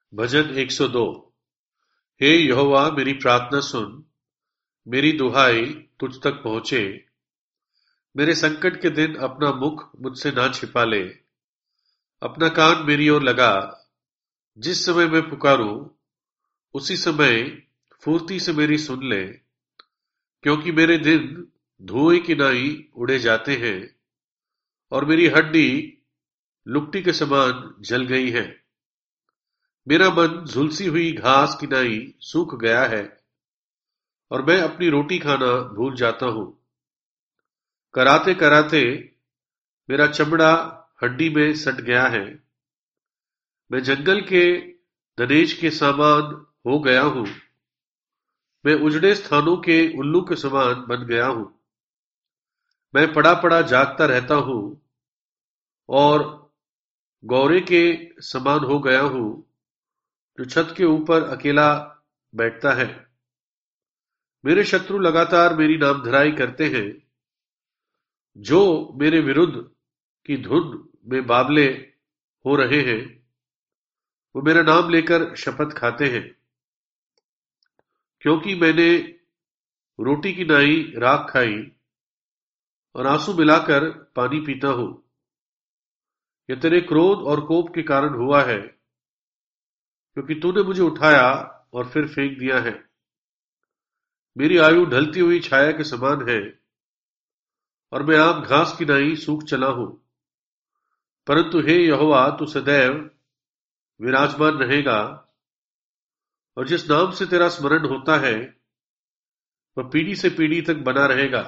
भजन 102। हे यहोवा, मेरी प्रार्थना सुन, मेरी दुहाई तुझ तक पहुंचे। मेरे संकट के दिन अपना मुख मुझसे ना छिपा ले। अपना कान मेरी ओर लगा। जिस समय मैं पुकारूं, उसी समय फुर्ती से मेरी सुन ले। क्योंकि मेरे दिन धुएं की नाई उड़े जाते हैं और मेरी हड्डी लुकटी के समान जल गई है। मेरा मन झुलसी हुई घास की नाई सूख गया है और मैं अपनी रोटी खाना भूल जाता हूं। कराते कराते मेरा चमड़ा हड्डी में सट गया है। मैं जंगल के धनेज के समान हो गया हूं। मैं उजड़े स्थानों के उल्लू के समान बन गया हूं। मैं पड़ा पड़ा जागता रहता हूं और गौरे के समान हो गया हूं, जो छत के ऊपर अकेला बैठता है। मेरे शत्रु लगातार मेरी नामधराई करते हैं। जो मेरे विरुद्ध की धुन में बावले हो रहे हैं, वो मेरा नाम लेकर शपथ खाते हैं। क्योंकि मैंने रोटी की नाई राख खाई और आंसू मिलाकर पानी पीता हूं। यह तेरे क्रोध और कोप के कारण हुआ है, क्योंकि तूने मुझे उठाया और फिर फेंक दिया है। मेरी आयु ढलती हुई छाया के समान है और मैं आम घास की नाई सूख चला हूं। परंतु हे यहोवा, तू सदैव विराजमान रहेगा और जिस नाम से तेरा स्मरण होता है, वह पीढ़ी से पीढ़ी तक बना रहेगा।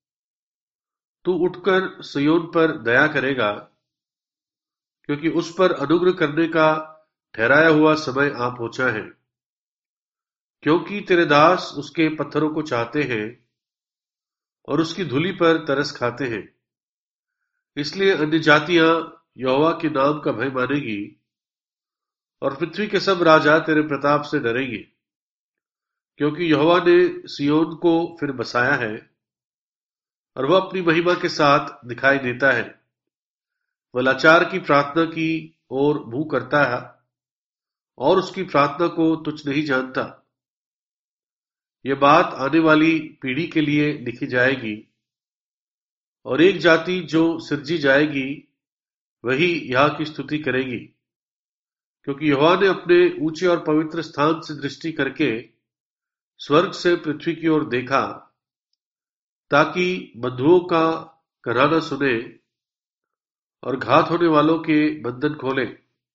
तू उठकर सिय्योन पर दया करेगा, क्योंकि उस पर अनुग्रह करने का ठहराया हुआ समय आ पहुंचा है। क्योंकि तेरे दास उसके पत्थरों को चाहते हैं और उसकी धूलि पर तरस खाते हैं। इसलिए अन्य जातियां यहोवा के नाम का भय मानेगी और पृथ्वी के सब राजा तेरे प्रताप से डरेंगे। क्योंकि यहोवा ने सिय्योन को फिर बसाया है और वह अपनी महिमा के साथ दिखाई देता है। वह लाचार की प्रार्थना की ओर मुंह करता है और उसकी प्रार्थना को तुच्छ नहीं जानता। यह बात आने वाली पीढ़ी के लिए लिखी जाएगी और एक जाति जो सिरजी जाएगी वही यहां की स्तुति करेगी। क्योंकि यहोवा ने अपने ऊंचे और पवित्र स्थान से दृष्टि करके स्वर्ग से पृथ्वी की ओर देखा, ताकि बंधुओं का कराना सुने और घात होने वालों के बंधन खोले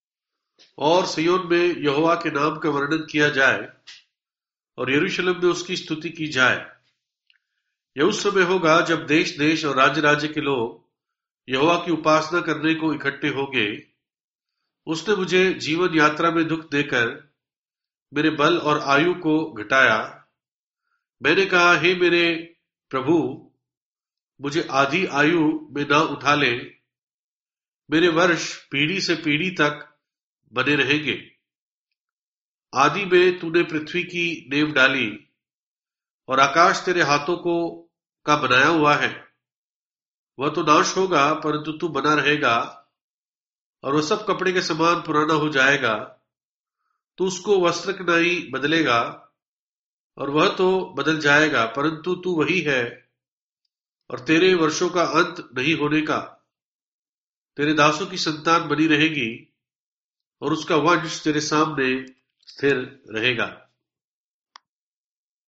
और सिय्योन में यहोवा के नाम का वर्णन किया जाए और यरूशलेम में उसकी स्तुति की जाए। यह उस समय होगा जब देश देश और राज्य राज्य के लोग यहोवा की उपासना करने को इकट्ठे होंगे। उसने मुझे जीवन यात्रा में दुख देकर मेरे बल और आयु को घटाया। मैंने कहा, हे मेरे प्रभु, मुझे आधी आयु में ना उठा ले। मेरे वर्ष पीढ़ी से पीढ़ी तक बने रहेंगे। आदि में तूने पृथ्वी की नींव डाली और आकाश तेरे हाथों को का बनाया हुआ है। वह तो नाश होगा, परंतु तू बना रहेगा और वह सब कपड़े के समान पुराना हो जाएगा। तू उसको वस्त्र की नाई बदलेगा और वह तो बदल जाएगा, परंतु तू वही है और तेरे वर्षों का अंत नहीं होने का। तेरे दासों की संतान बनी रहेगी और उसका वंश तेरे सामने स्थिर रहेगा।